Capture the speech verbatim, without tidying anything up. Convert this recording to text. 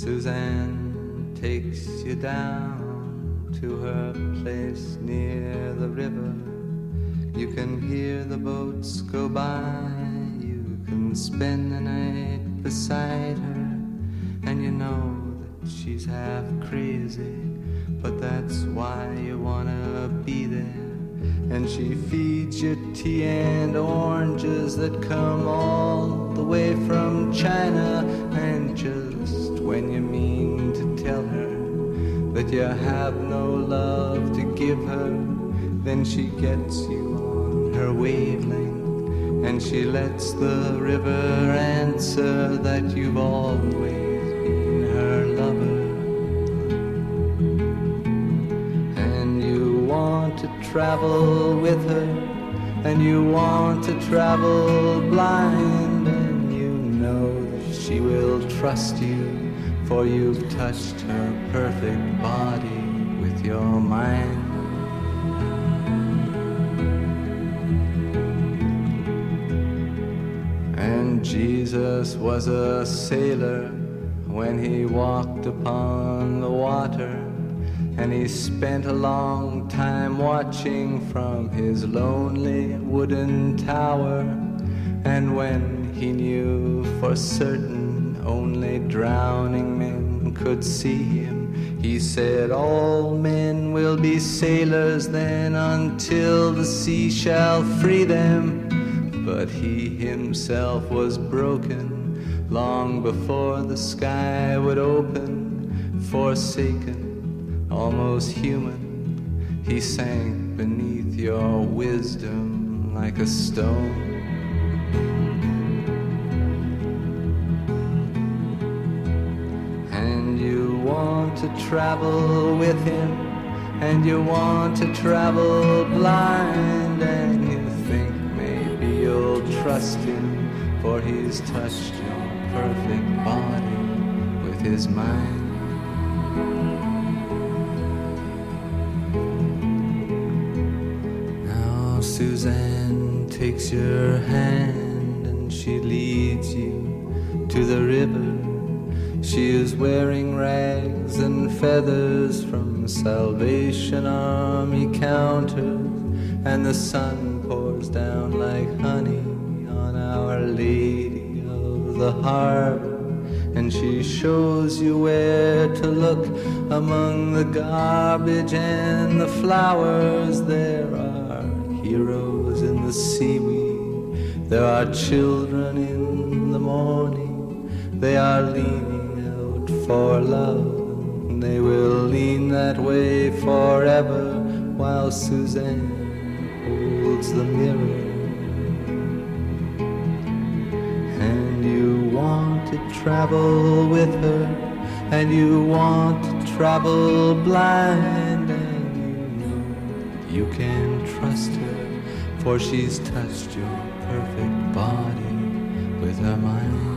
Suzanne takes you down to her place near the river. You can hear the boats go by. You can spend the night beside her. And you know that she's half crazy, but that's why you wanna be there. And she feeds you tea and oranges that come all the way from China. And just when you mean to tell her that you have no love to give her, then she gets you on her wavelength, and she lets the river answer that you've always been her lover. And you want to travel with her, and you want to travel blind, and you know that she will trust you, for you've touched her perfect body with your mind. And Jesus was a sailor when he walked upon the water, and he spent a long time watching from his lonely wooden tower. And when he knew for certain only drowning men could see him, he said, all men will be sailors then until the sea shall free them. But he himself was broken long before the sky would open. Forsaken, almost human, he sank beneath your wisdom like a stone. And you want to travel with him, and you want to travel blind, and you think maybe you'll trust him, for he's touched your perfect body with his mind. Now Suzanne takes your hand and she leads you to the river. She is wearing rags and feathers from Salvation Army counters, and the sun pours down like honey on Our Lady of the Harbor. And she shows you where to look among the garbage and the flowers. There are heroes in the seaweed, there are children in the morning. They are leaning out for love, and they will lean that way forever while Suzanne holds the mirror. And you want to travel with her, and you want to travel blind, and you know you can trust her, for she's touched your perfect body with her mind.